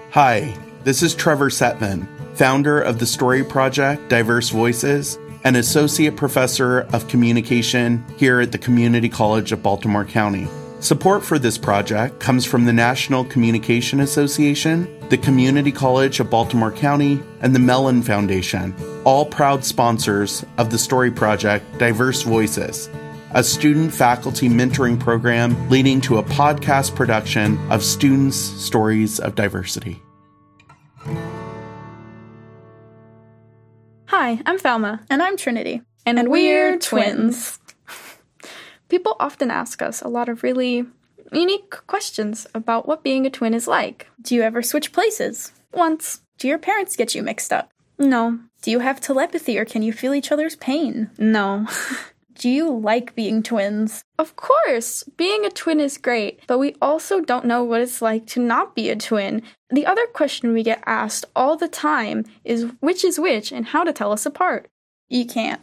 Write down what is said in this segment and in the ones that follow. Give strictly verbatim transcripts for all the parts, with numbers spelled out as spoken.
Hi, this is Trevor Setvin, founder of the Story Project Diverse Voices and Associate Professor of Communication here at the Community College of Baltimore County. Support for this project comes from the National Communication Association, the Community College of Baltimore County, and the Mellon Foundation, all proud sponsors of the Story Project Diverse Voices, a student-faculty mentoring program leading to a podcast production of students' stories of diversity. Hi, I'm Thelma. And I'm Trinity. And, and we're, we're twins. People often ask us a lot of really unique questions about what being a twin is like. Do you ever switch places? Once. Do your parents get you mixed up? No. Do you have telepathy or can you feel each other's pain? No. Do you like being twins? Of course! Being a twin is great, but we also don't know what it's like to not be a twin. The other question we get asked all the time is which is which and how to tell us apart. You can't.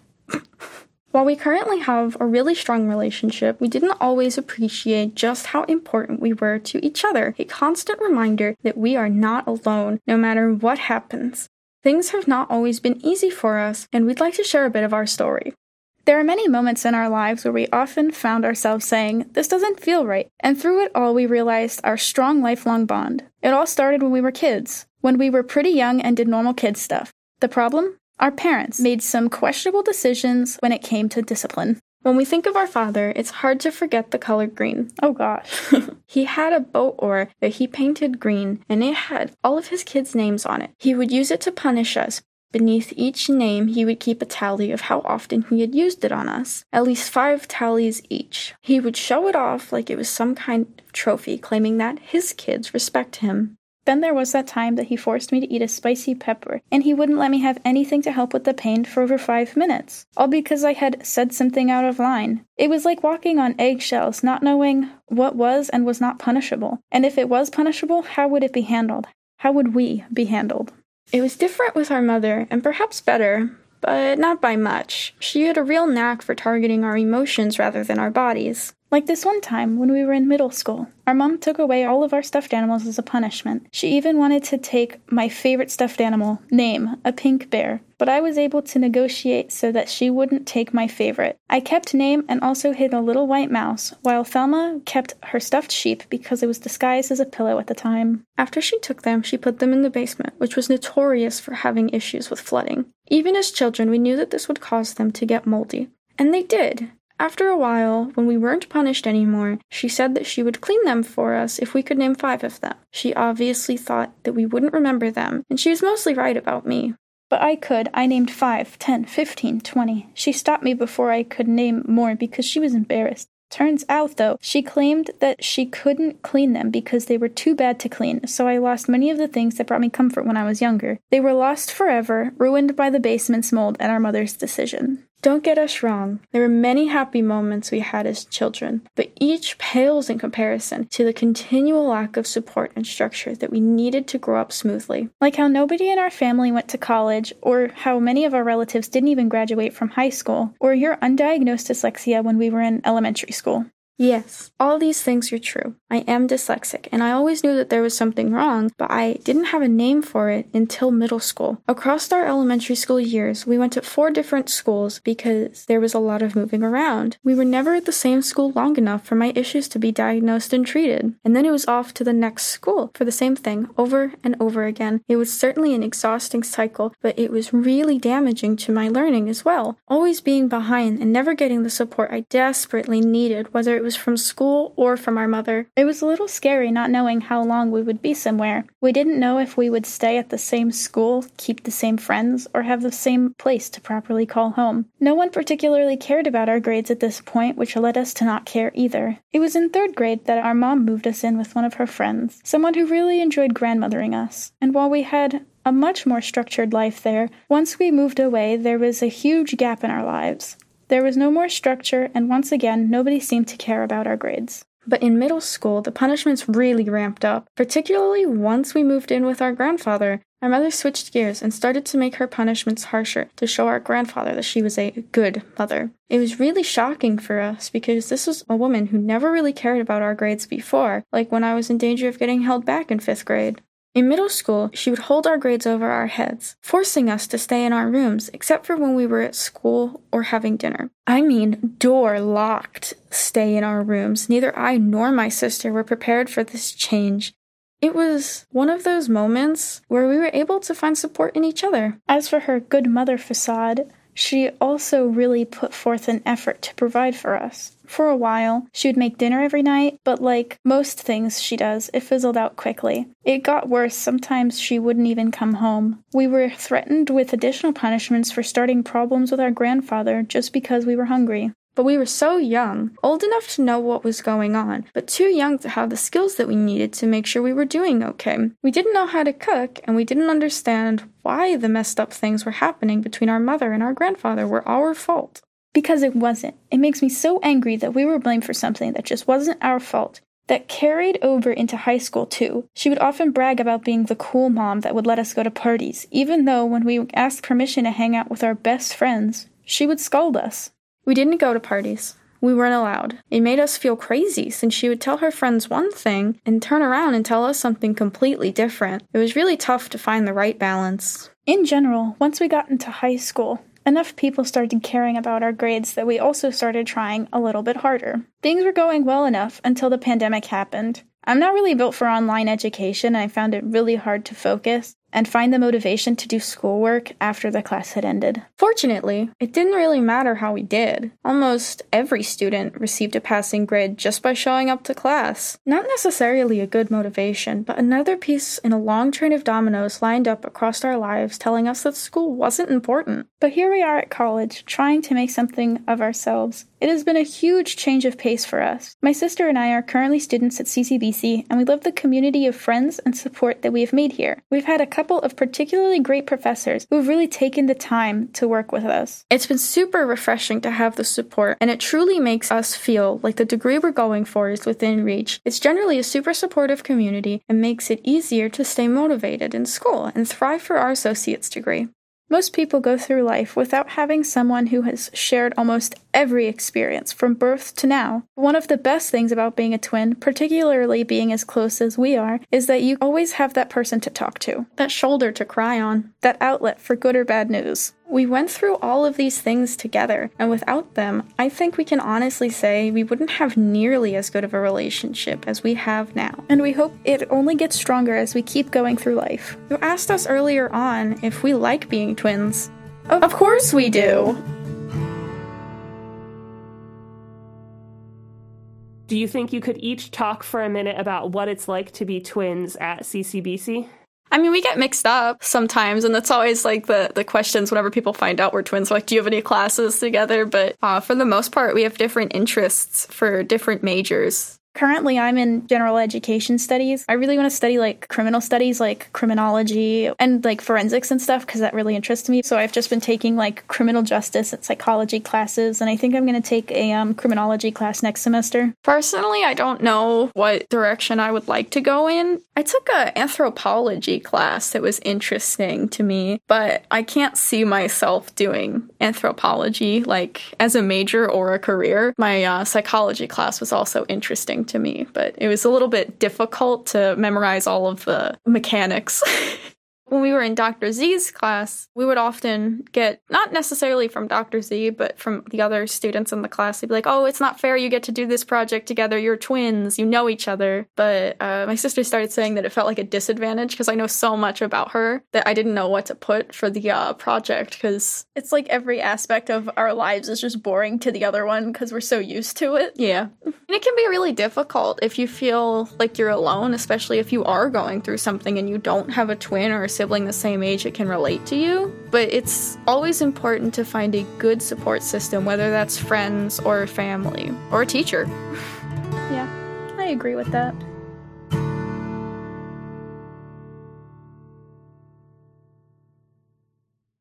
While we currently have a really strong relationship, we didn't always appreciate just how important we were to each other, a constant reminder that we are not alone, no matter what happens. Things have not always been easy for us, and we'd like to share a bit of our story. There are many moments in our lives where we often found ourselves saying, this doesn't feel right, and through it all we realized our strong lifelong bond. It all started when we were kids, when we were pretty young and did normal kid stuff. The problem? Our parents made some questionable decisions when it came to discipline. When we think of our father, it's hard to forget the color green. Oh gosh. He had a boat oar that he painted green, and it had all of his kids' names on it. He would use it to punish us. Beneath each name, he would keep a tally of how often he had used it on us. At least five tallies each. He would show it off like it was some kind of trophy, claiming that his kids respect him. Then there was that time that he forced me to eat a spicy pepper, and he wouldn't let me have anything to help with the pain for over five minutes, all because I had said something out of line. It was like walking on eggshells, not knowing what was and was not punishable. And if it was punishable, how would it be handled? How would we be handled? It was different with our mother, and perhaps better, but not by much. She had a real knack for targeting our emotions rather than our bodies. Like this one time when we were in middle school. Our mom took away all of our stuffed animals as a punishment. She even wanted to take my favorite stuffed animal, Name, a pink bear. But I was able to negotiate so that she wouldn't take my favorite. I kept Name and also hid a little white mouse, while Thelma kept her stuffed sheep because it was disguised as a pillow at the time. After she took them, she put them in the basement, which was notorious for having issues with flooding. Even as children, we knew that this would cause them to get moldy. And they did. After a while, when we weren't punished anymore, she said that she would clean them for us if we could name five of them. She obviously thought that we wouldn't remember them, and she was mostly right about me. But I could. I named five, ten, fifteen, twenty. She stopped me before I could name more because she was embarrassed. Turns out, though, she claimed that she couldn't clean them because they were too bad to clean, so I lost many of the things that brought me comfort when I was younger. They were lost forever, ruined by the basement's mold and our mother's decision. Don't get us wrong, there were many happy moments we had as children, but each pales in comparison to the continual lack of support and structure that we needed to grow up smoothly. Like how nobody in our family went to college, or how many of our relatives didn't even graduate from high school, or your undiagnosed dyslexia when we were in elementary school. Yes, all these things are true. I am dyslexic, and I always knew that there was something wrong, but I didn't have a name for it until middle school. Across our elementary school years, we went to four different schools because there was a lot of moving around. We were never at the same school long enough for my issues to be diagnosed and treated. And then it was off to the next school for the same thing over and over again. It was certainly an exhausting cycle, but it was really damaging to my learning as well. Always being behind and never getting the support I desperately needed, whether it was from school or from our mother. It was a little scary not knowing how long we would be somewhere. We didn't know if we would stay at the same school, keep the same friends, or have the same place to properly call home. No one particularly cared about our grades at this point, which led us to not care either. It was in third grade that our mom moved us in with one of her friends, someone who really enjoyed grandmothering us. And while we had a much more structured life there, once we moved away, there was a huge gap in our lives. There was no more structure, and once again, nobody seemed to care about our grades. But in middle school, the punishments really ramped up, particularly once we moved in with our grandfather. Our mother switched gears and started to make her punishments harsher to show our grandfather that she was a good mother. It was really shocking for us because this was a woman who never really cared about our grades before, like when I was in danger of getting held back in fifth grade. In middle school, she would hold our grades over our heads, forcing us to stay in our rooms, except for when we were at school or having dinner. I mean, door-locked stay in our rooms. Neither I nor my sister were prepared for this change. It was one of those moments where we were able to find support in each other. As for her good mother facade, she also really put forth an effort to provide for us. For a while, she would make dinner every night, but like most things she does, it fizzled out quickly. It got worse. Sometimes she wouldn't even come home. We were threatened with additional punishments for starting problems with our grandfather just because we were hungry. But we were so young, old enough to know what was going on, but too young to have the skills that we needed to make sure we were doing okay. We didn't know how to cook, and we didn't understand why the messed up things were happening between our mother and our grandfather were our fault. Because it wasn't. It makes me so angry that we were blamed for something that just wasn't our fault. That carried over into high school, too. She would often brag about being the cool mom that would let us go to parties, even though when we asked permission to hang out with our best friends, she would scold us. We didn't go to parties. We weren't allowed. It made us feel crazy since she would tell her friends one thing and turn around and tell us something completely different. It was really tough to find the right balance. In general, once we got into high school, enough people started caring about our grades that we also started trying a little bit harder. Things were going well enough until the pandemic happened. I'm not really built for online education, and I found it really hard to focus and find the motivation to do schoolwork after the class had ended. Fortunately, it didn't really matter how we did. Almost every student received a passing grade just by showing up to class. Not necessarily a good motivation, but another piece in a long train of dominoes lined up across our lives telling us that school wasn't important. But here we are at college, trying to make something of ourselves. It has been a huge change of pace for us. My sister and I are currently students at C C B C, and we love the community of friends and support that we have made here. We've had a couple of particularly great professors who have really taken the time to work with us. It's been super refreshing to have the support, and it truly makes us feel like the degree we're going for is within reach. It's generally a super supportive community and makes it easier to stay motivated in school and thrive for our associate's degree. Most people go through life without having someone who has shared almost every experience from birth to now. One of the best things about being a twin, particularly being as close as we are, is that you always have that person to talk to, that shoulder to cry on, that outlet for good or bad news. We went through all of these things together, and without them, I think we can honestly say we wouldn't have nearly as good of a relationship as we have now. And we hope it only gets stronger as we keep going through life. You asked us earlier on if we like being twins. Of, of course we do! Do you think you could each talk for a minute about what it's like to be twins at C C B C? I mean, we get mixed up sometimes, and that's always, like, the, the questions whenever people find out we're twins. Like, do you have any classes together? But uh, for the most part, we have different interests for different majors. Currently, I'm in general education studies. I really want to study, like, criminal studies, like criminology and, like, forensics and stuff, because that really interests me. So I've just been taking, like, criminal justice and psychology classes, and I think I'm going to take a um, criminology class next semester. Personally, I don't know what direction I would like to go in. I took an anthropology class that was interesting to me, but I can't see myself doing anthropology, like, as a major or a career. My uh, psychology class was also interesting to me, but it was a little bit difficult to memorize all of the mechanics. When we were in Doctor Z's class, we would often get, not necessarily from Doctor Z, but from the other students in the class, they'd be like, oh, it's not fair you get to do this project together, you're twins, you know each other. But uh, my sister started saying that it felt like a disadvantage because I know so much about her that I didn't know what to put for the uh, project, because it's like every aspect of our lives is just boring to the other one because we're so used to it. Yeah. And it can be really difficult if you feel like you're alone, especially if you are going through something and you don't have a twin or a sibling the same age that can relate to you. But it's always important to find a good support system, whether that's friends or family or a teacher. Yeah, I agree with that.